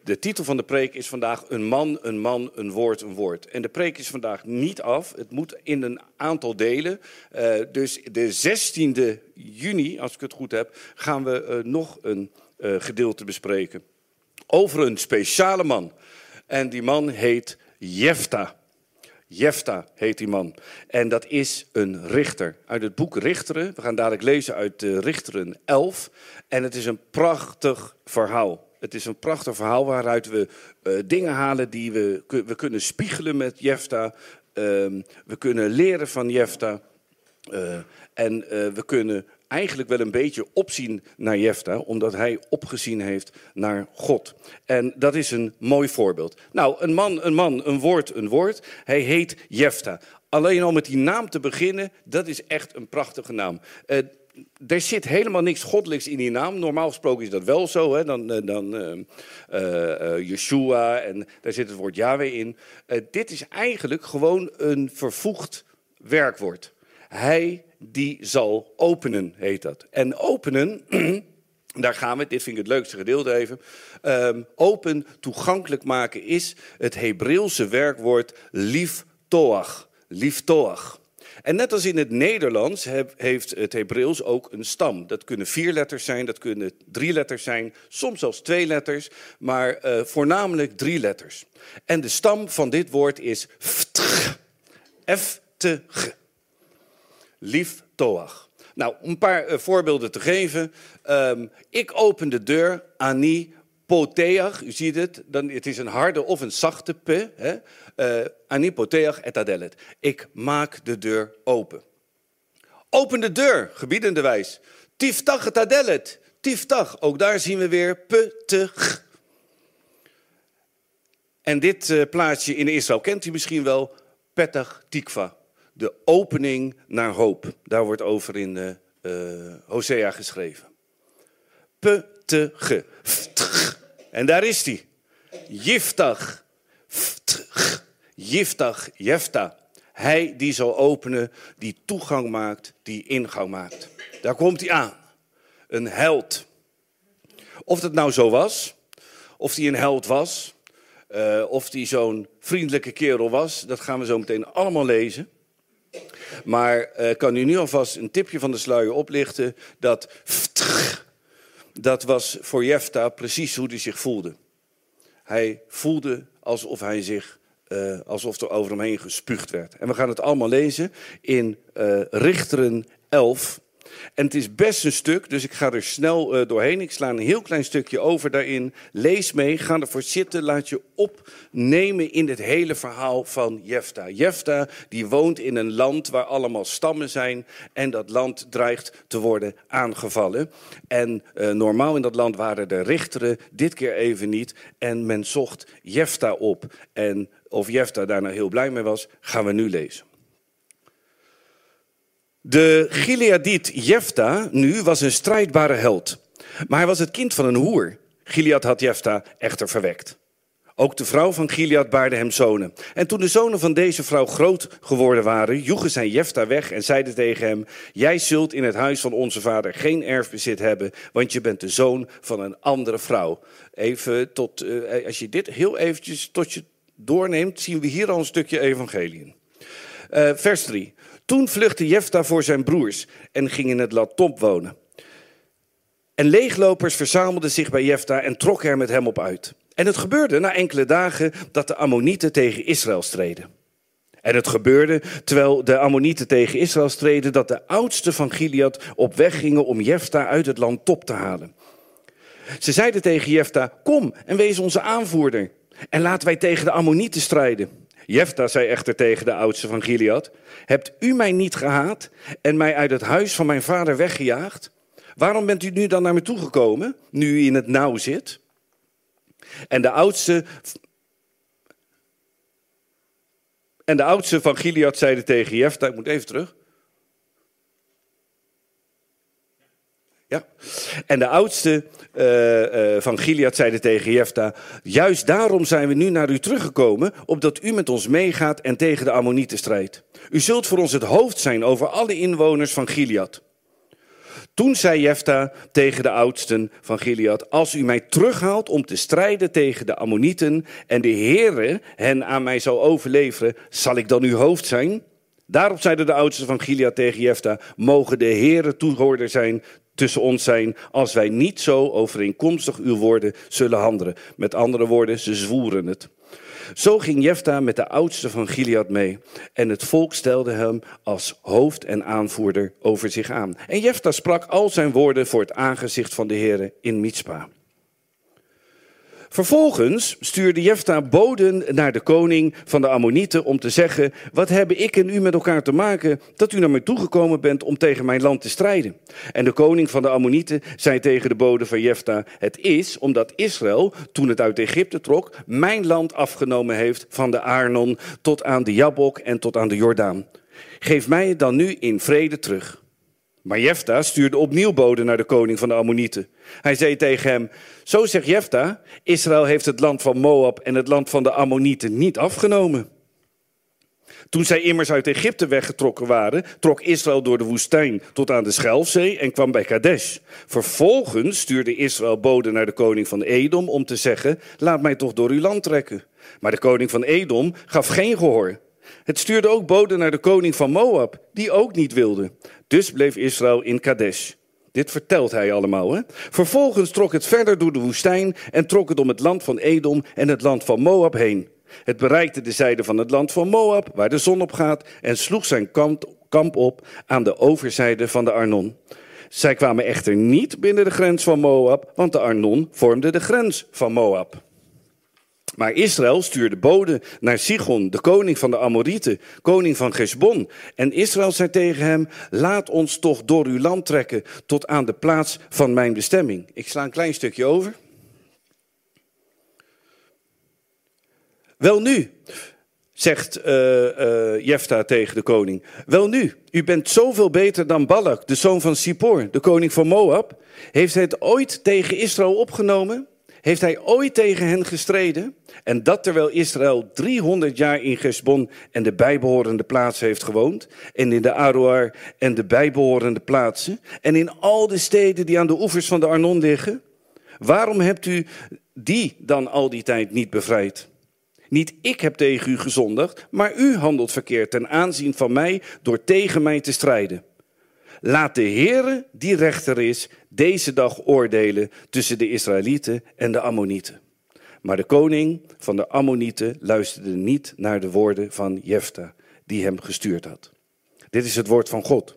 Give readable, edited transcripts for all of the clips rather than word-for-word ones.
De titel van de preek is vandaag een man, een woord, een woord. En de preek is vandaag niet af. Het moet in een aantal delen. Dus de 16e juni, als ik het goed heb, gaan we nog een gedeelte bespreken. Over een speciale man. En die man heet Jefta. Jefta heet die man. En dat is een richter. Uit het boek Richteren. We gaan dadelijk lezen uit Richteren 11. En het is een prachtig verhaal. Het is een prachtig verhaal waaruit we dingen halen die we kunnen spiegelen met Jefta. We kunnen leren van Jefta. En we kunnen eigenlijk wel een beetje opzien naar Jefta, omdat hij opgezien heeft naar God. En dat is een mooi voorbeeld. Nou, een man, een woord. Hij heet Jefta. Alleen al met die naam te beginnen, dat is echt een prachtige naam. Er zit helemaal niks goddelijks in die naam. Normaal gesproken is dat wel zo. Hè? Dan Yeshua en daar zit het woord Yahweh in. Dit is eigenlijk gewoon een vervoegd werkwoord. Hij die zal openen, heet dat. En openen, daar gaan we, dit vind ik het leukste gedeelte even. Open, toegankelijk maken is het Hebreeuwse werkwoord liftoach. Liftoach. En net als in het Nederlands heeft het Hebreeuws ook een stam. Dat kunnen 4 letters zijn, dat kunnen 3 letters zijn, soms zelfs 2 letters, maar voornamelijk 3 letters. En de stam van dit woord is ftg. F-T-G. Liftoach. Nou, om een paar voorbeelden te geven. Ik open de deur, ani poteach. U ziet het, het is een harde of een zachte p. Ani poteach et adelet. Ik maak de deur open. Open de deur, gebiedende wijs. Tiftach et adelet. Tiftach, ook daar zien we weer p-t-g. En dit plaatsje in Israël kent u misschien wel. Petach tikva. De opening naar hoop. Daar wordt over in Hosea geschreven. P-t-g. En daar is hij. Jiftach. Jiftach. Jefta. Hij die zal openen, die toegang maakt, die ingang maakt. Daar komt hij aan. Een held. Of dat nou zo was, of hij een held was, of hij zo'n vriendelijke kerel was, dat gaan we zo meteen allemaal lezen. Maar kan u nu alvast een tipje van de sluier oplichten dat was voor Jefta precies hoe hij zich voelde. Hij voelde alsof er over hem heen gespuugd werd. En we gaan het allemaal lezen in Richteren 11. En het is best een stuk, dus ik ga er snel doorheen. Ik sla een heel klein stukje over daarin. Lees mee, ga ervoor zitten, laat je opnemen in het hele verhaal van Jefta. Jefta die woont in een land waar allemaal stammen zijn en dat land dreigt te worden aangevallen. En normaal in dat land waren er richteren, dit keer even niet. En men zocht Jefta op. En of Jefta daar nou heel blij mee was, gaan we nu lezen. De Gileadiet Jefta nu was een strijdbare held. Maar hij was het kind van een hoer. Gilead had Jefta echter verwekt. Ook de vrouw van Gilead baarde hem zonen. En toen de zonen van deze vrouw groot geworden waren, joegen zij Jefta weg en zeiden tegen hem: jij zult in het huis van onze vader geen erfbezit hebben, want je bent de zoon van een andere vrouw. Even als je dit heel eventjes tot je doorneemt, zien we hier al een stukje evangelie. Vers 3. Toen vluchtte Jefta voor zijn broers en ging in het land Top wonen. En leeglopers verzamelden zich bij Jefta en trokken er met hem op uit. En het gebeurde na enkele dagen dat de Ammonieten tegen Israël streden. En het gebeurde terwijl de Ammonieten tegen Israël streden dat de oudsten van Gilead op weg gingen om Jefta uit het land Top te halen. Ze zeiden tegen Jefta: kom en wees onze aanvoerder en laten wij tegen de Ammonieten strijden. Jefta zei echter tegen de oudsten van Gilead: hebt u mij niet gehaat en mij uit het huis van mijn vader weggejaagd? Waarom bent u nu dan naar me toegekomen, nu u in het nauw zit? En de oudsten van Gilead zeiden tegen Jefta, ik moet even terug. Ja. En de oudsten van Gilead zeiden tegen Jefta: juist daarom zijn we nu naar u teruggekomen, opdat u met ons meegaat en tegen de Ammonieten strijdt. U zult voor ons het hoofd zijn over alle inwoners van Gilead. Toen zei Jefta tegen de oudsten van Gilead: als u mij terughaalt om te strijden tegen de Ammonieten en de Heere hen aan mij zal overleveren, zal ik dan uw hoofd zijn? Daarop zeiden de oudsten van Gilead tegen Jefta: mogen de Heere toehoorder zijn tussen ons zijn, als wij niet zo overeenkomstig uw woorden zullen handelen. Met andere woorden, ze zwoeren het. Zo ging Jefta met de oudsten van Gilead mee. En het volk stelde hem als hoofd en aanvoerder over zich aan. En Jefta sprak al zijn woorden voor het aangezicht van de Heere in Mitspa. Vervolgens stuurde Jefta boden naar de koning van de Ammonieten om te zeggen: wat hebben ik en u met elkaar te maken dat u naar mij toegekomen bent om tegen mijn land te strijden? En de koning van de Ammonieten zei tegen de boden van Jefta: het is omdat Israël, toen het uit Egypte trok, mijn land afgenomen heeft van de Arnon tot aan de Jabok en tot aan de Jordaan. Geef mij het dan nu in vrede terug. Maar Jefta stuurde opnieuw boden naar de koning van de Ammonieten. Hij zei tegen hem: zo zegt Jefta, Israël heeft het land van Moab en het land van de Ammonieten niet afgenomen. Toen zij immers uit Egypte weggetrokken waren, trok Israël door de woestijn tot aan de Schelfzee en kwam bij Kadesh. Vervolgens stuurde Israël boden naar de koning van Edom om te zeggen: laat mij toch door uw land trekken. Maar de koning van Edom gaf geen gehoor. Het stuurde ook boden naar de koning van Moab, die ook niet wilde. Dus bleef Israël in Kadesh. Dit vertelt hij allemaal, hè? Vervolgens trok het verder door de woestijn en trok het om het land van Edom en het land van Moab heen. Het bereikte de zijde van het land van Moab, waar de zon op gaat, en sloeg zijn kamp op aan de overzijde van de Arnon. Zij kwamen echter niet binnen de grens van Moab, want de Arnon vormde de grens van Moab. Maar Israël stuurde boden naar Sigon, de koning van de Amorieten, koning van Gesbon. En Israël zei tegen hem: laat ons toch door uw land trekken tot aan de plaats van mijn bestemming. Ik sla een klein stukje over. Welnu, zegt Jefta tegen de koning: welnu, u bent zoveel beter dan Balak, de zoon van Zippor, de koning van Moab. Heeft hij het ooit tegen Israël opgenomen? Heeft hij ooit tegen hen gestreden? En dat terwijl Israël 300 jaar in Gesbon en de bijbehorende plaatsen heeft gewoond. En in de Aroer en de bijbehorende plaatsen. En in al de steden die aan de oevers van de Arnon liggen. Waarom hebt u die dan al die tijd niet bevrijd? Niet ik heb tegen u gezondigd, maar u handelt verkeerd ten aanzien van mij door tegen mij te strijden. Laat de Heere, die rechter is, deze dag oordelen tussen de Israëlieten en de Ammonieten. Maar de koning van de Ammonieten luisterde niet naar de woorden van Jefta, die hem gestuurd had. Dit is het woord van God.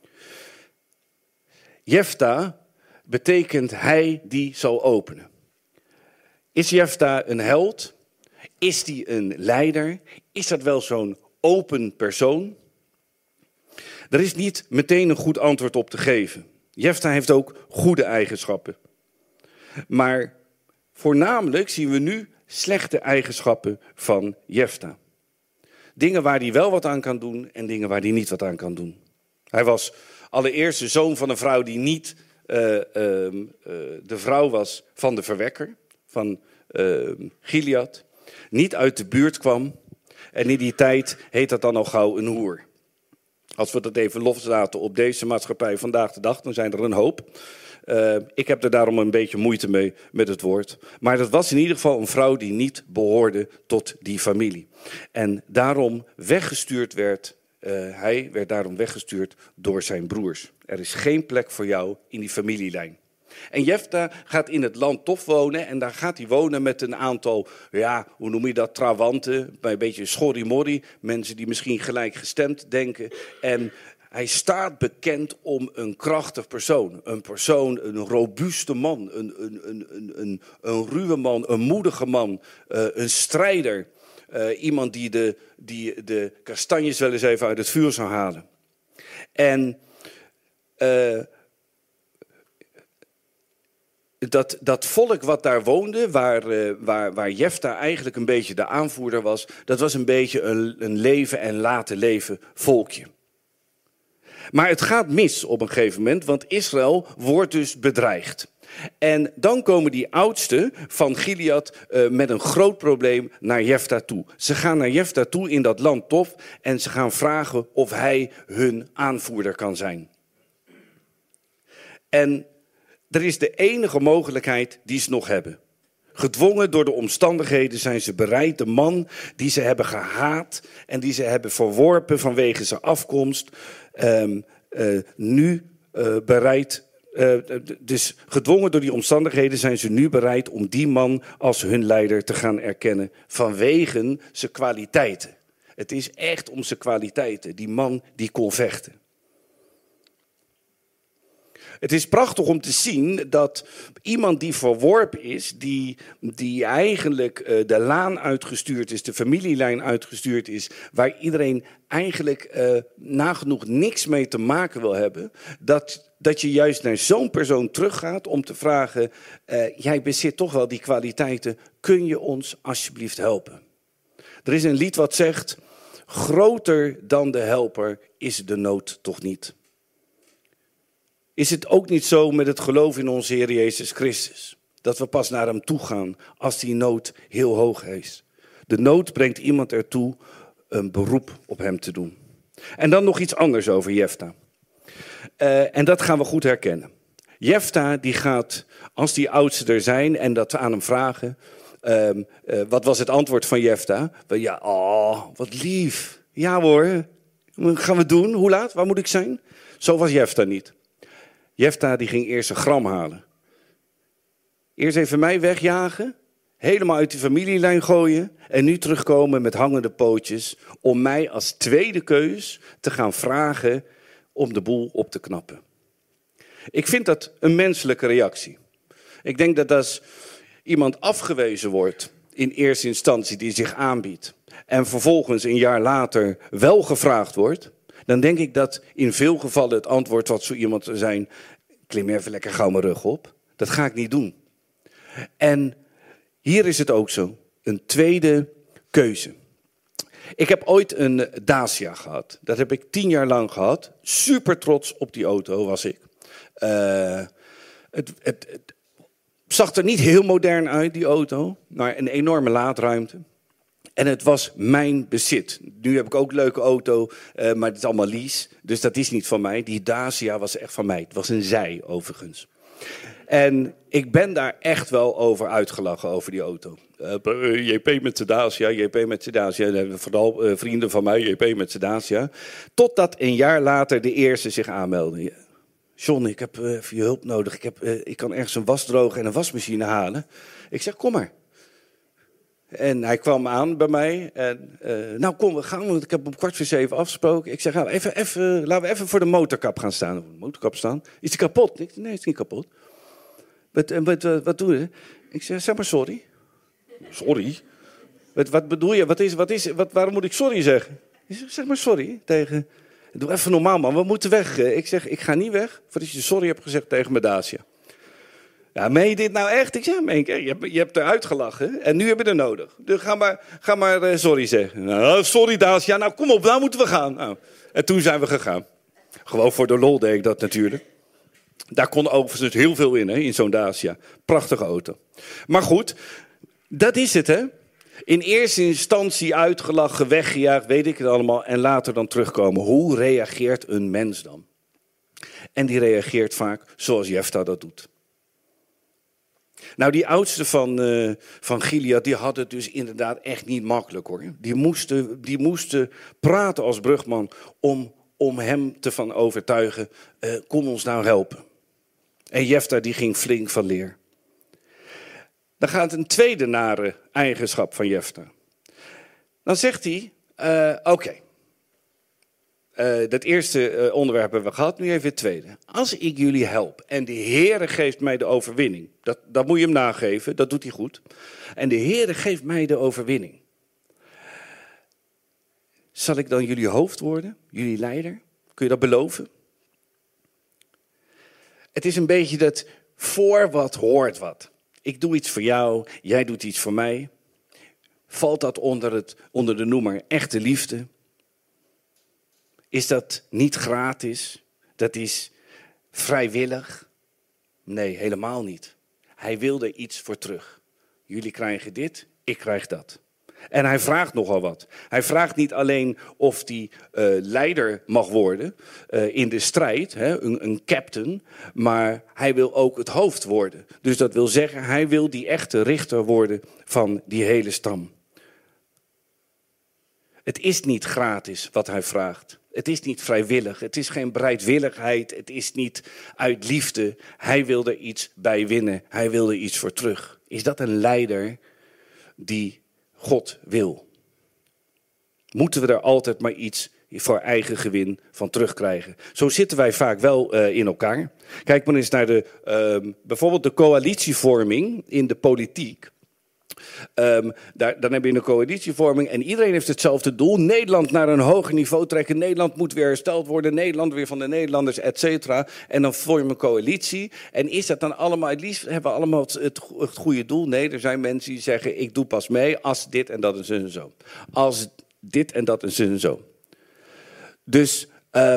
Jefta betekent hij die zal openen. Is Jefta een held? Is die een leider? Is dat wel zo'n open persoon? Er is niet meteen een goed antwoord op te geven. Jefta heeft ook goede eigenschappen. Maar voornamelijk zien we nu slechte eigenschappen van Jefta. Dingen waar hij wel wat aan kan doen en dingen waar hij niet wat aan kan doen. Hij was allereerst de zoon van een vrouw die niet de vrouw was van de verwekker, van Gilead. Niet uit de buurt kwam. En in die tijd heet dat dan al gauw een hoer. Als we dat even loslaten op deze maatschappij vandaag de dag, dan zijn er een hoop. Ik heb er daarom een beetje moeite mee met het woord. Maar dat was in ieder geval een vrouw die niet behoorde tot die familie. En daarom weggestuurd werd, hij werd daarom weggestuurd door zijn broers. Er is geen plek voor jou in die familielijn. En Jefta gaat in het land Tof wonen en daar gaat hij wonen met een aantal, ja, hoe noem je dat, trawanten, bij een beetje schorrimorrie, mensen die misschien gelijkgestemd denken. En hij staat bekend om een krachtig persoon, een robuuste man, een ruwe man, een moedige man, een strijder. Iemand die de kastanjes wel eens even uit het vuur zou halen. En dat volk wat daar woonde, waar Jefta eigenlijk een beetje de aanvoerder was, dat was een beetje een leven en laten leven volkje. Maar het gaat mis op een gegeven moment, want Israël wordt dus bedreigd. En dan komen die oudsten van Gilead met een groot probleem naar Jefta toe. Ze gaan naar Jefta toe in dat land Tof en ze gaan vragen of hij hun aanvoerder kan zijn. En er is de enige mogelijkheid die ze nog hebben. Gedwongen door de omstandigheden zijn ze bereid de man die ze hebben gehaat en die ze hebben verworpen vanwege zijn afkomst, nu bereid. Dus gedwongen door die omstandigheden zijn ze nu bereid om die man als hun leider te gaan erkennen vanwege zijn kwaliteiten. Het is echt om zijn kwaliteiten, die man die kon vechten. Het is prachtig om te zien dat iemand die verworpen is, die eigenlijk de laan uitgestuurd is, de familielijn uitgestuurd is, waar iedereen eigenlijk nagenoeg niks mee te maken wil hebben, dat je juist naar zo'n persoon teruggaat om te vragen, jij bezit toch wel die kwaliteiten, kun je ons alsjeblieft helpen? Er is een lied wat zegt, groter dan de helper is de nood toch niet. Is het ook niet zo met het geloof in onze Heer Jezus Christus? Dat we pas naar hem toe gaan als die nood heel hoog is. De nood brengt iemand ertoe een beroep op hem te doen. En dan nog iets anders over Jefta. En dat gaan we goed herkennen. Jefta die gaat, als die oudsten er zijn en dat we aan hem vragen. Wat was het antwoord van Jefta? Ja, wat lief. Ja hoor, gaan we doen. Hoe laat? Waar moet ik zijn? Zo was Jefta niet. Jefta die ging eerst een gram halen. Eerst even mij wegjagen, helemaal uit de familielijn gooien en nu terugkomen met hangende pootjes om mij als tweede keus te gaan vragen om de boel op te knappen. Ik vind dat een menselijke reactie. Ik denk dat als iemand afgewezen wordt in eerste instantie die zich aanbiedt en vervolgens een jaar later wel gevraagd wordt, dan denk ik dat in veel gevallen het antwoord wat zo iemand zou zijn, klim even lekker gauw mijn rug op. Dat ga ik niet doen. En hier is het ook zo. Een tweede keuze. Ik heb ooit een Dacia gehad. Dat heb ik 10 jaar lang gehad. Super trots op die auto was ik. Het zag er niet heel modern uit, die auto. Maar een enorme laadruimte. En het was mijn bezit. Nu heb ik ook een leuke auto, maar het is allemaal lease. Dus dat is niet van mij. Die Dacia was echt van mij. Het was een zij, overigens. En ik ben daar echt wel over uitgelachen, over die auto. JP met zijn Dacia, JP met zijn Dacia. Vooral vrienden van mij, JP met zijn Dacia. Totdat een jaar later de eerste zich aanmeldde. John, ik heb even je hulp nodig. Ik kan ergens een was drogen en een wasmachine halen. Ik zeg, kom maar. En hij kwam aan bij mij en nou kom, we gaan, want ik heb om 6:45 afgesproken. Ik zeg, laten we even voor de motorkap gaan staan. De motorkap staan? Is die kapot? Nee, het is niet kapot. Wat doe je? Ik zeg maar sorry. Sorry? Wat bedoel je? Waarom moet ik sorry zeggen? Ik zeg maar sorry tegen... Doe even normaal man, we moeten weg. Ik zeg, ik ga niet weg voordat je sorry hebt gezegd tegen mijn Dacia. Ja, meen je dit nou echt? Ik zeg, meen ik, je hebt eruit gelachen en nu heb je er nodig. Dus ga maar sorry zeggen. Nou, sorry Dacia, nou kom op, nou moeten we gaan. Nou, en toen zijn we gegaan. Gewoon voor de lol deed ik dat natuurlijk. Daar kon overigens heel veel in zo'n Dacia. Prachtige auto. Maar goed, dat is het hè. In eerste instantie uitgelachen, weggejaagd, weet ik het allemaal. En later dan terugkomen. Hoe reageert een mens dan? En die reageert vaak zoals Jefta dat doet. Nou, die oudsten van Gilead, die hadden het dus inderdaad echt niet makkelijk hoor. Die moesten praten als brugman om hem te van overtuigen, kom ons nou helpen. En Jefta die ging flink van leer. Dan gaat een tweede nare eigenschap van Jefta. Dan zegt hij, oké. Dat eerste onderwerp hebben we gehad, nu even het tweede. Als ik jullie help en de Heere geeft mij de overwinning. Dat moet je hem nageven, dat doet hij goed. En de Heere geeft mij de overwinning. Zal ik dan jullie hoofd worden, jullie leider? Kun je dat beloven? Het is een beetje dat voor wat hoort wat. Ik doe iets voor jou, jij doet iets voor mij. Valt dat onder de noemer echte liefde? Is dat niet gratis? Dat is vrijwillig? Nee, helemaal niet. Hij wil er iets voor terug. Jullie krijgen dit, ik krijg dat. En hij vraagt nogal wat. Hij vraagt niet alleen of hij leider mag worden in de strijd, een captain, maar hij wil ook het hoofd worden. Dus dat wil zeggen, hij wil die echte richter worden van die hele stam. Het is niet gratis wat hij vraagt. Het is niet vrijwillig. Het is geen bereidwilligheid. Het is niet uit liefde. Hij wil er iets bij winnen. Hij wil er iets voor terug. Is dat een leider die God wil? Moeten we er altijd maar iets voor eigen gewin van terugkrijgen? Zo zitten wij vaak wel in elkaar. Kijk maar eens naar bijvoorbeeld de coalitievorming in de politiek. Dan heb je een coalitievorming en iedereen heeft hetzelfde doel. Nederland naar een hoger niveau trekken. Nederland moet weer hersteld worden. Nederland weer van de Nederlanders, et cetera. En dan vormen een coalitie. En is dat dan allemaal, het liefst hebben we allemaal het goede doel? Nee, er zijn mensen die zeggen, ik doe pas mee als dit en dat en zo en zo. Als dit en dat en zo en zo. Dus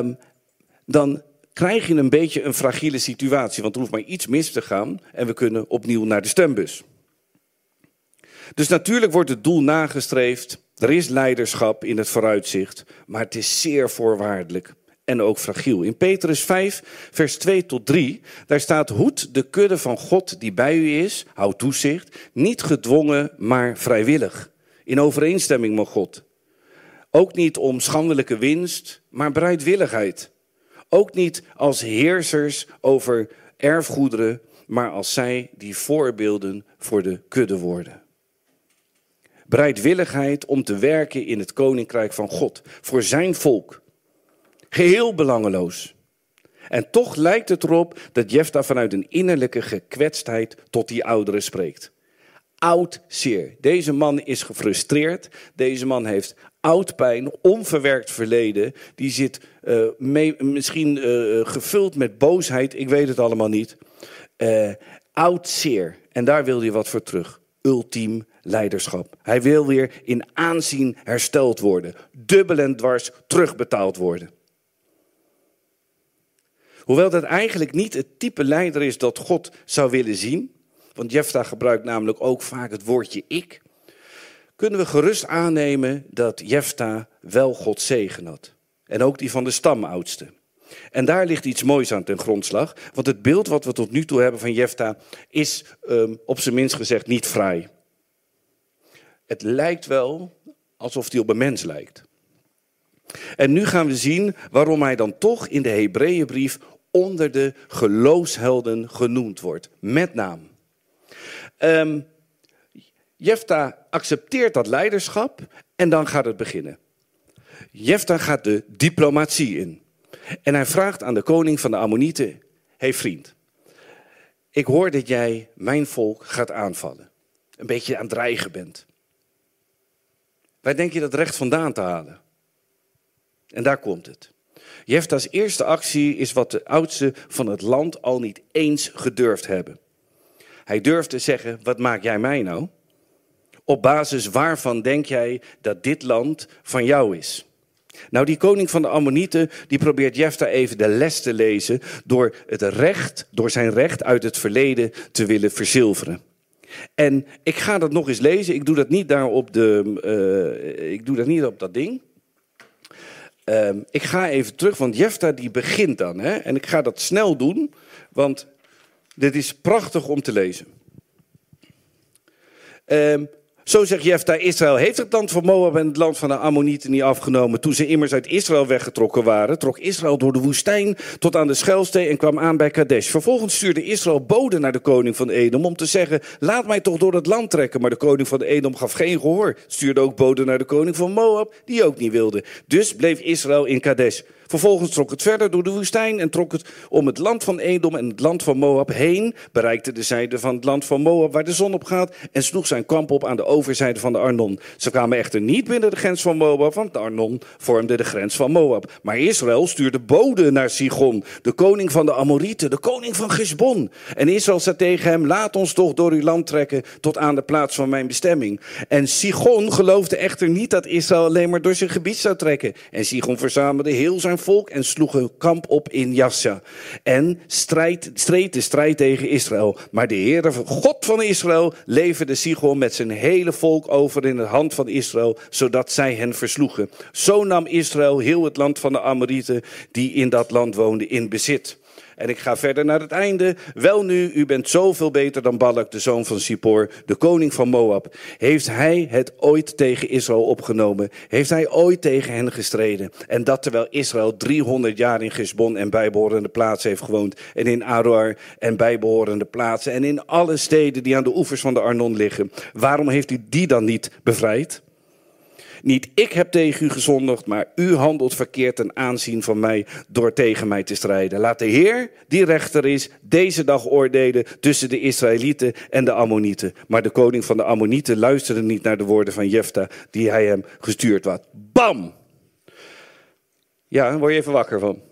dan krijg je een beetje een fragiele situatie. Want er hoeft maar iets mis te gaan en we kunnen opnieuw naar de stembus. Dus natuurlijk wordt het doel nagestreefd. Er is leiderschap in het vooruitzicht. Maar het is zeer voorwaardelijk en ook fragiel. In Petrus 5, vers 2 tot 3, daar staat: hoed de kudde van God die bij u is, houd toezicht, niet gedwongen, maar vrijwillig. In overeenstemming met God. Ook niet om schandelijke winst, maar bereidwilligheid. Ook niet als heersers over erfgoederen, maar als zij die voorbeelden voor de kudde worden. Bereidwilligheid om te werken in het koninkrijk van God. Voor zijn volk. Geheel belangeloos. En toch lijkt het erop dat Jefta vanuit een innerlijke gekwetstheid tot die ouderen spreekt. Oud zeer. Deze man is gefrustreerd. Deze man heeft oud pijn, onverwerkt verleden. Die zit misschien gevuld met boosheid. Ik weet het allemaal niet. Oud zeer. En daar wil hij wat voor terug. Ultiem leiderschap. Hij wil weer in aanzien hersteld worden. Dubbel en dwars terugbetaald worden. Hoewel dat eigenlijk niet het type leider is dat God zou willen zien. Want Jefta gebruikt namelijk ook vaak het woordje ik. Kunnen we gerust aannemen dat Jefta wel Gods zegen had. En ook die van de stamoudste. En daar ligt iets moois aan ten grondslag. Want het beeld wat we tot nu toe hebben van Jefta is op zijn minst gezegd niet fraai. Het lijkt wel alsof hij op een mens lijkt. En nu gaan we zien waarom hij dan toch in de Hebreeënbrief onder de geloofshelden genoemd wordt. Met naam. Jefta accepteert dat leiderschap en dan gaat het beginnen. Jefta gaat de diplomatie in. En hij vraagt aan de koning van de Ammonieten: hey vriend, ik hoor dat jij mijn volk gaat aanvallen. Een beetje aan het dreigen bent. Waar denk je dat recht vandaan te halen? En daar komt het. Jefta's eerste actie is wat de oudsten van het land al niet eens gedurfd hebben. Hij durft te zeggen: wat maak jij mij nou? Op basis waarvan denk jij dat dit land van jou is? Nou, die koning van de Ammonieten, die probeert Jefta even de les te lezen door zijn recht uit het verleden te willen verzilveren. En ik ga dat nog eens lezen. Ik doe dat niet daar op dat ding. Ik ga even terug, want Jefta die begint dan. Hè? En ik ga dat snel doen, want dit is prachtig om te lezen. Zo zegt Jefta: Israël heeft het land van Moab en het land van de Ammonieten niet afgenomen. Toen ze immers uit Israël weggetrokken waren, trok Israël door de woestijn tot aan de Schelzee en kwam aan bij Kadesh. Vervolgens stuurde Israël boden naar de koning van Edom om te zeggen: laat mij toch door het land trekken. Maar de koning van Edom gaf geen gehoor. Stuurde ook boden naar de koning van Moab, die ook niet wilde. Dus bleef Israël in Kadesh. Vervolgens trok het verder door de woestijn en trok het om het land van Edom en het land van Moab heen. Bereikte de zijde van het land van Moab waar de zon op gaat en sloeg zijn kamp op aan de overzijde van de Arnon. Ze kwamen echter niet binnen de grens van Moab, want de Arnon vormde de grens van Moab. Maar Israël stuurde boden naar Sigon, de koning van de Amorieten, de koning van Gesbon. En Israël zei tegen hem: laat ons toch door uw land trekken tot aan de plaats van mijn bestemming. En Sigon geloofde echter niet dat Israël alleen maar door zijn gebied zou trekken. En Sigon verzamelde heel zijn volk en sloegen kamp op in Jasja. En streed de strijd tegen Israël. Maar de Heere, God van Israël, leverde Sihon met zijn hele volk over in de hand van Israël, zodat zij hen versloegen. Zo nam Israël heel het land van de Amorieten die in dat land woonden in bezit. En ik ga verder naar het einde. Welnu, u bent zoveel beter dan Balak, de zoon van Zippor, de koning van Moab. Heeft hij het ooit tegen Israël opgenomen? Heeft hij ooit tegen hen gestreden? En dat terwijl Israël 300 jaar in Gisbon en bijbehorende plaatsen heeft gewoond. En in Aroer en bijbehorende plaatsen. En in alle steden die aan de oevers van de Arnon liggen. Waarom heeft u die dan niet bevrijd? Niet ik heb tegen u gezondigd, maar u handelt verkeerd ten aanzien van mij door tegen mij te strijden. Laat de Heer, die rechter is, deze dag oordelen tussen de Israëlieten en de Ammonieten. Maar de koning van de Ammonieten luisterde niet naar de woorden van Jefta, die hij hem gestuurd had. Bam! Ja, daar word je even wakker van.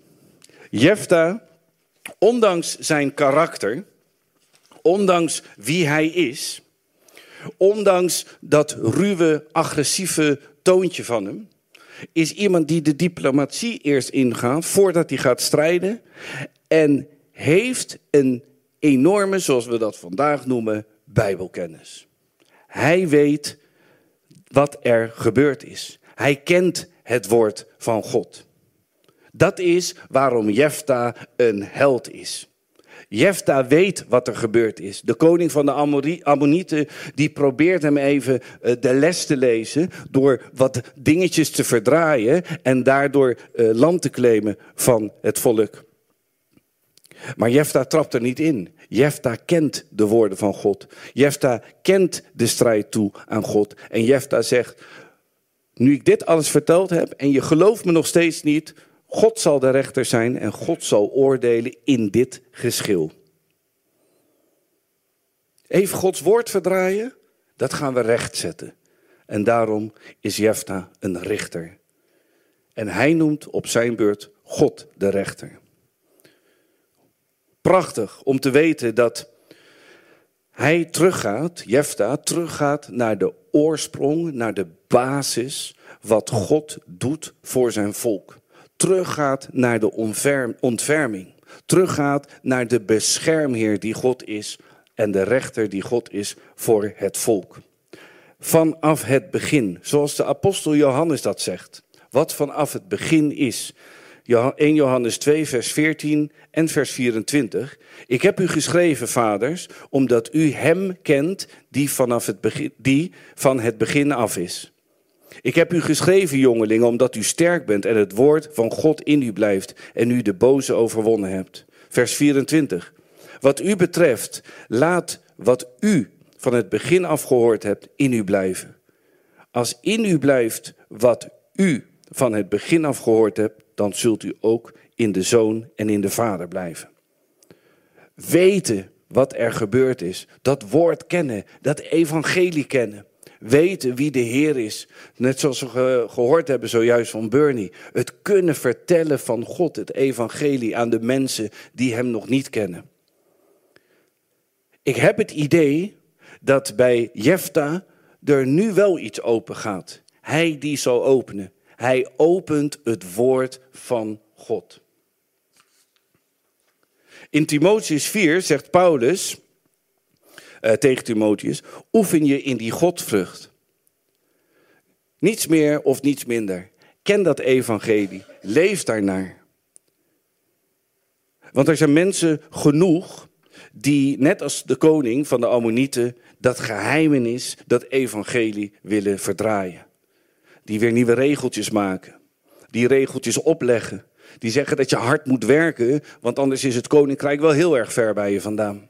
Jefta, ondanks zijn karakter, ondanks wie hij is, ondanks dat ruwe, agressieve toontje van hem, is iemand die de diplomatie eerst ingaat voordat hij gaat strijden. En heeft een enorme, zoals we dat vandaag noemen, bijbelkennis. Hij weet wat er gebeurd is. Hij kent het woord van God. Dat is waarom Jefta een held is. Jefta weet wat er gebeurd is. De koning van de Ammonieten die probeert hem even de les te lezen door wat dingetjes te verdraaien en daardoor land te claimen van het volk. Maar Jefta trapt er niet in. Jefta kent de woorden van God. Jefta kent de strijd toe aan God. En Jefta zegt, nu ik dit alles verteld heb en je gelooft me nog steeds niet, God zal de rechter zijn en God zal oordelen in dit geschil. Even Gods woord verdraaien, dat gaan we rechtzetten. En daarom is Jefta een richter. En hij noemt op zijn beurt God de rechter. Prachtig om te weten dat hij teruggaat, Jefta teruggaat naar de oorsprong, naar de basis, wat God doet voor zijn volk. Teruggaat naar de ontferming. Teruggaat naar de beschermheer die God is en de rechter die God is voor het volk. Vanaf het begin, zoals de apostel Johannes dat zegt. Wat vanaf het begin is. 1 Johannes 2 vers 14 en vers 24. Ik heb u geschreven, vaders, omdat u hem kent die van het begin af is. Ik heb u geschreven, jongelingen, omdat u sterk bent en het woord van God in u blijft en u de boze overwonnen hebt. Vers 24. Wat u betreft, laat wat u van het begin af gehoord hebt in u blijven. Als in u blijft wat u van het begin af gehoord hebt, dan zult u ook in de Zoon en in de Vader blijven. Weten wat er gebeurd is, dat woord kennen, dat evangelie kennen. Weten wie de Heer is. Net zoals we gehoord hebben zojuist van Bernie. Het kunnen vertellen van God, het evangelie aan de mensen die hem nog niet kennen. Ik heb het idee dat bij Jefta er nu wel iets open gaat. Hij die zal openen. Hij opent het woord van God. In Timotheüs 4 zegt Paulus tegen Timotheus, oefen je in die godvrucht. Niets meer of niets minder. Ken dat evangelie. Leef daarnaar. Want er zijn mensen genoeg die, net als de koning van de Ammonieten, dat geheimenis, dat evangelie willen verdraaien. Die weer nieuwe regeltjes maken. Die regeltjes opleggen. Die zeggen dat je hard moet werken, want anders is het koninkrijk wel heel erg ver bij je vandaan.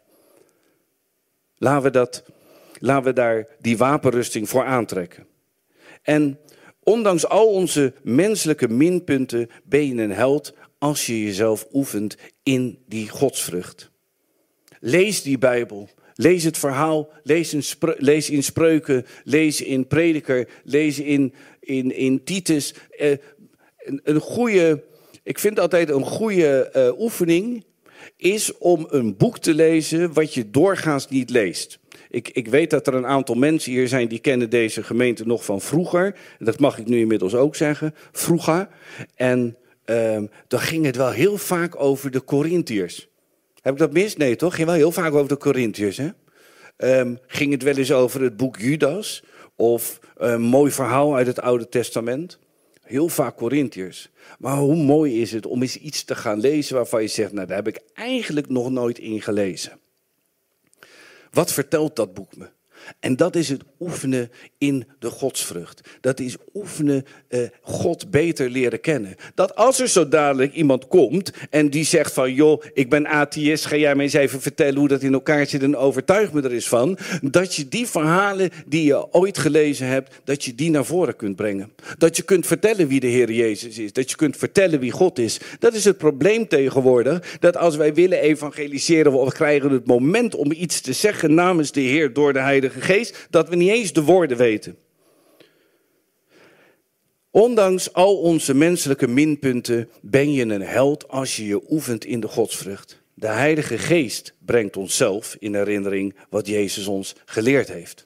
Laten we daar die wapenrusting voor aantrekken. En ondanks al onze menselijke minpunten ben je een held als je jezelf oefent in die godsvrucht. Lees die Bijbel. Lees het verhaal. Lees in Spreuken. Lees in Prediker. Lees in Titus. Ik vind altijd een goede oefening is om een boek te lezen wat je doorgaans niet leest. Ik weet dat er een aantal mensen hier zijn die kennen deze gemeente nog van vroeger. Dat mag ik nu inmiddels ook zeggen. Vroeger. En dan ging het wel heel vaak over de Korintiërs. Heb ik dat mis? Nee, toch? Ging wel heel vaak over de Korintiërs, hè? Ging het wel eens over het boek Judas? Of een mooi verhaal uit het Oude Testament? Heel vaak Korintiërs. Maar hoe mooi is het om eens iets te gaan lezen waarvan je zegt, nou, daar heb ik eigenlijk nog nooit in gelezen. Wat vertelt dat boek me? En dat is het oefenen in de godsvrucht. Dat is oefenen God beter leren kennen. Dat als er zo dadelijk iemand komt en die zegt van, joh, ik ben atheïst, ga jij mij eens even vertellen hoe dat in elkaar zit en overtuig me er eens van. Dat je die verhalen die je ooit gelezen hebt, dat je die naar voren kunt brengen. Dat je kunt vertellen wie de Heer Jezus is. Dat je kunt vertellen wie God is. Dat is het probleem tegenwoordig. Dat als wij willen evangeliseren, we krijgen het moment om iets te zeggen namens de Heer door de Heilige Geest, dat we niet eens de woorden weten. Ondanks al onze menselijke minpunten ben je een held als je je oefent in de godsvrucht. De Heilige Geest brengt onszelf in herinnering wat Jezus ons geleerd heeft.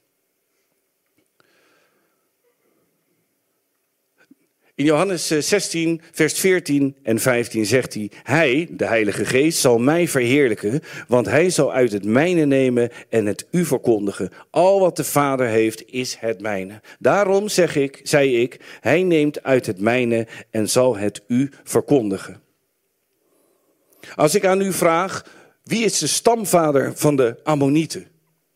In Johannes 16, vers 14 en 15 zegt hij, hij, de Heilige Geest, zal mij verheerlijken, want hij zal uit het mijne nemen en het u verkondigen. Al wat de Vader heeft, is het mijne. Daarom zei ik, hij neemt uit het mijne en zal het u verkondigen. Als ik aan u vraag, wie is de stamvader van de Ammonieten?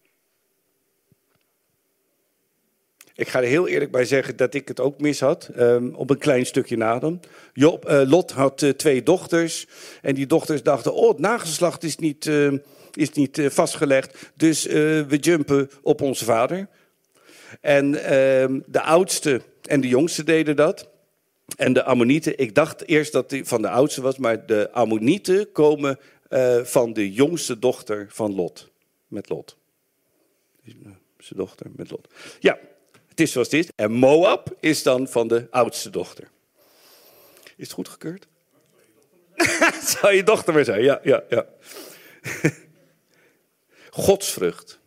Ik ga er heel eerlijk bij zeggen dat ik het ook mis had, op een klein stukje na dan. Lot had 2 dochters en die dochters dachten, het nageslacht is niet vastgelegd, dus we jumpen op onze vader. En de oudste en de jongste deden dat. En de Ammonieten, ik dacht eerst dat die van de oudste was, maar de Ammonieten komen van de jongste dochter van Lot, met Lot. Zijn dochter met Lot. Ja. Het is zoals het is. En Moab is dan van de oudste dochter. Is het goedgekeurd? Zou je dochter maar zijn, ja. Godsvrucht.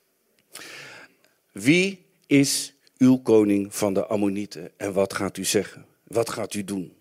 Wie is uw koning van de Ammonieten? En wat gaat u zeggen? Wat gaat u doen?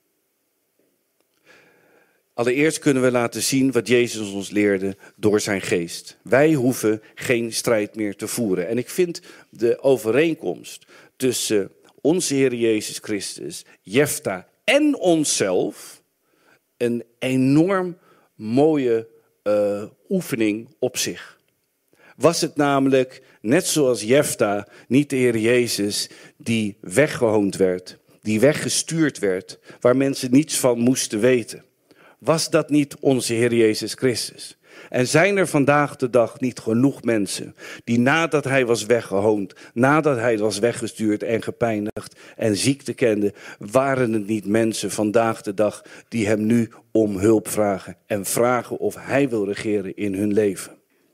Allereerst kunnen we laten zien wat Jezus ons leerde door zijn geest. Wij hoeven geen strijd meer te voeren. En ik vind de overeenkomst tussen onze Heer Jezus Christus, Jefta en onszelf een enorm mooie oefening op zich. Was het namelijk, net zoals Jefta, niet de Heer Jezus die weggehoond werd, die weggestuurd werd, waar mensen niets van moesten weten. Was dat niet onze Heer Jezus Christus? En zijn er vandaag de dag niet genoeg mensen die nadat hij was weggehoond, nadat hij was weggestuurd en gepijnigd en ziekte kende, waren het niet mensen vandaag de dag die hem nu om hulp vragen en vragen of hij wil regeren in hun leven?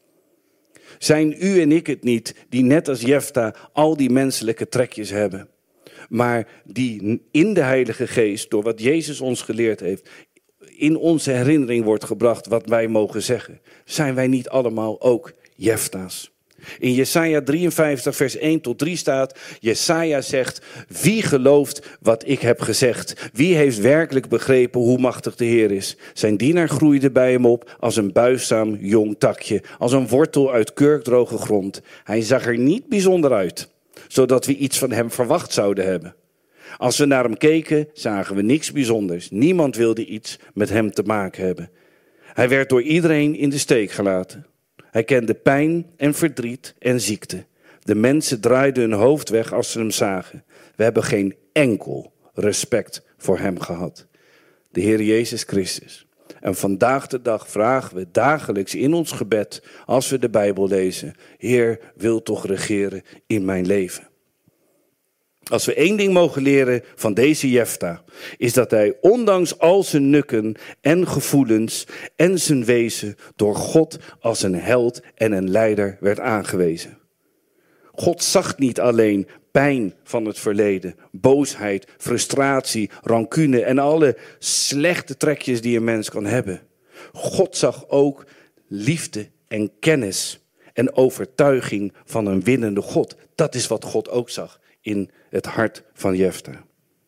Zijn u en ik het niet die net als Jefta al die menselijke trekjes hebben, maar die in de Heilige Geest, door wat Jezus ons geleerd heeft, in onze herinnering wordt gebracht wat wij mogen zeggen? Zijn wij niet allemaal ook Jefta's? In Jesaja 53 vers 1 tot 3 staat, Jesaja zegt, wie gelooft wat ik heb gezegd? Wie heeft werkelijk begrepen hoe machtig de Heer is? Zijn dienaar groeide bij hem op als een buigzaam jong takje, als een wortel uit kurkdroge grond. Hij zag er niet bijzonder uit, zodat we iets van hem verwacht zouden hebben. Als we naar hem keken, zagen we niks bijzonders. Niemand wilde iets met hem te maken hebben. Hij werd door iedereen in de steek gelaten. Hij kende pijn en verdriet en ziekte. De mensen draaiden hun hoofd weg als ze hem zagen. We hebben geen enkel respect voor hem gehad. De Heer Jezus Christus. En vandaag de dag vragen we dagelijks in ons gebed, als we de Bijbel lezen, Heer, wil toch regeren in mijn leven. Als we één ding mogen leren van deze Jefta, is dat hij ondanks al zijn nukken en gevoelens en zijn wezen door God als een held en een leider werd aangewezen. God zag niet alleen pijn van het verleden, boosheid, frustratie, rancune en alle slechte trekjes die een mens kan hebben. God zag ook liefde en kennis en overtuiging van een winnende God. Dat is wat God ook zag in het hart van Jefta.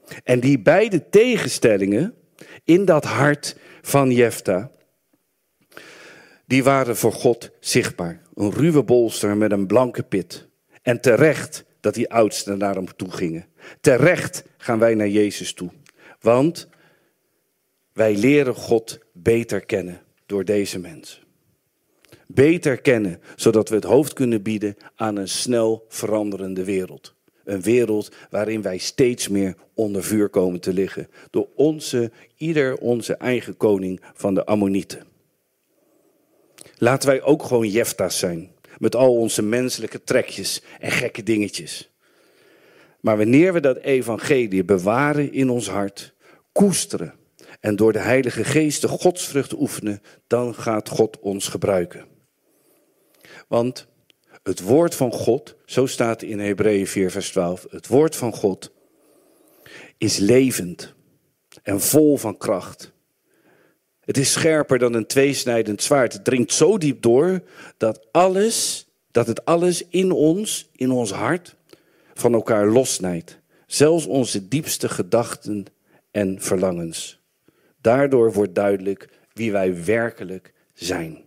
En die beide tegenstellingen in dat hart van Jefta, die waren voor God zichtbaar. Een ruwe bolster met een blanke pit. En terecht dat die oudsten naar hem toe gingen. Terecht gaan wij naar Jezus toe. Want wij leren God beter kennen door deze mensen. Beter kennen, zodat we het hoofd kunnen bieden aan een snel veranderende wereld. Een wereld waarin wij steeds meer onder vuur komen te liggen. Door ieder onze eigen koning van de Ammonieten. Laten wij ook gewoon Jefta's zijn. Met al onze menselijke trekjes en gekke dingetjes. Maar wanneer we dat evangelie bewaren in ons hart, koesteren en door de Heilige Geest de godsvrucht oefenen, dan gaat God ons gebruiken. Want het woord van God, zo staat in Hebreeën 4 vers 12, het woord van God is levend en vol van kracht. Het is scherper dan een tweesnijdend zwaard. Het dringt zo diep door dat het alles in ons hart, van elkaar lossnijdt. Zelfs onze diepste gedachten en verlangens. Daardoor wordt duidelijk wie wij werkelijk zijn.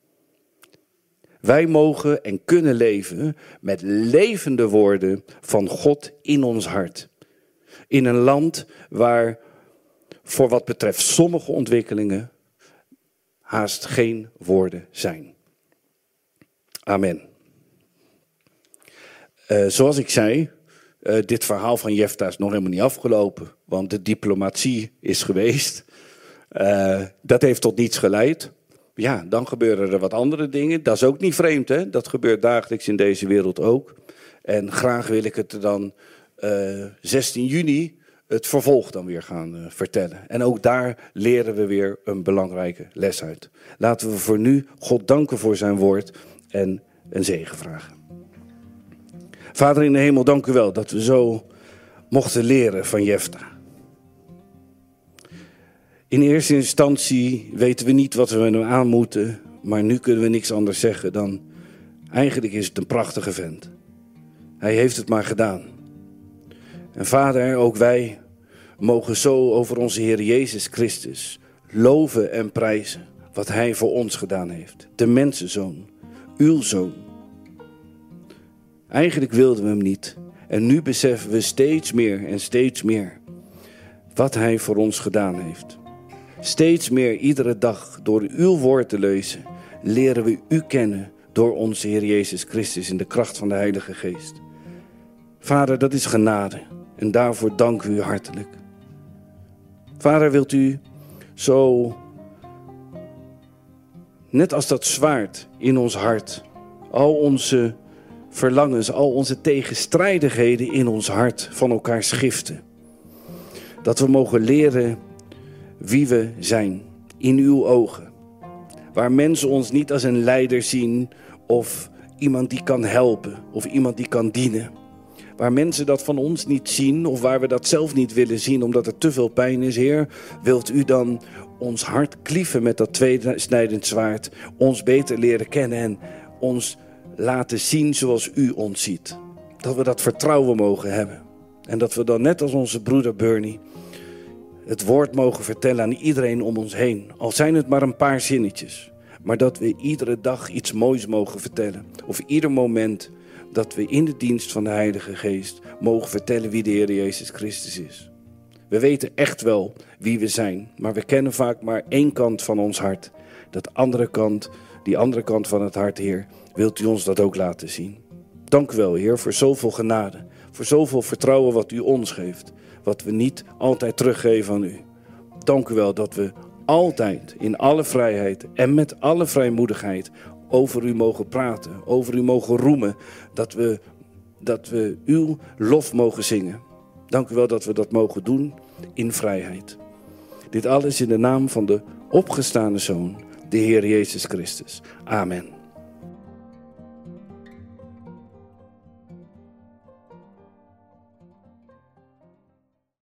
Wij mogen en kunnen leven met levende woorden van God in ons hart. In een land waar voor wat betreft sommige ontwikkelingen haast geen woorden zijn. Amen. Zoals ik zei, dit verhaal van Jefta is nog helemaal niet afgelopen. Want de diplomatie is geweest. Dat heeft tot niets geleid. Ja, dan gebeuren er wat andere dingen. Dat is ook niet vreemd, hè? Dat gebeurt dagelijks in deze wereld ook. En graag wil ik het dan 16 juni het vervolg dan weer gaan vertellen. En ook daar leren we weer een belangrijke les uit. Laten we voor nu God danken voor zijn woord en een zegen vragen. Vader in de hemel, dank u wel dat we zo mochten leren van Jefta. In eerste instantie weten we niet wat we met hem aan moeten, maar nu kunnen we niks anders zeggen dan, eigenlijk is het een prachtige vent. Hij heeft het maar gedaan. En Vader, ook wij mogen zo over onze Heer Jezus Christus loven en prijzen wat hij voor ons gedaan heeft. De mensenzoon, uw zoon. Eigenlijk wilden we hem niet. En nu beseffen we steeds meer en steeds meer wat hij voor ons gedaan heeft. Steeds meer iedere dag door uw woord te lezen, leren we u kennen door onze Heer Jezus Christus in de kracht van de Heilige Geest. Vader, dat is genade en daarvoor dank u hartelijk. Vader, wilt u zo, net als dat zwaard in ons hart, al onze verlangens, al onze tegenstrijdigheden in ons hart van elkaar schiften. Dat we mogen leren wie we zijn in uw ogen. Waar mensen ons niet als een leider zien of iemand die kan helpen of iemand die kan dienen. Waar mensen dat van ons niet zien of waar we dat zelf niet willen zien omdat er te veel pijn is, Heer, wilt u dan ons hart klieven met dat tweesnijdend zwaard, ons beter leren kennen en ons laten zien zoals u ons ziet. Dat we dat vertrouwen mogen hebben. En dat we dan net als onze broeder Bernie het woord mogen vertellen aan iedereen om ons heen. Al zijn het maar een paar zinnetjes. Maar dat we iedere dag iets moois mogen vertellen. Of ieder moment dat we in de dienst van de Heilige Geest mogen vertellen wie de Heer Jezus Christus is. We weten echt wel wie we zijn. Maar we kennen vaak maar één kant van ons hart. Die andere kant van het hart, Heer, wilt u ons dat ook laten zien. Dank u wel, Heer, voor zoveel genade. Voor zoveel vertrouwen wat u ons geeft. Wat we niet altijd teruggeven aan u. Dank u wel dat we altijd in alle vrijheid en met alle vrijmoedigheid over u mogen praten. Over u mogen roemen. Dat we uw lof mogen zingen. Dank u wel dat we dat mogen doen in vrijheid. Dit alles in de naam van de opgestane Zoon, de Heer Jezus Christus. Amen.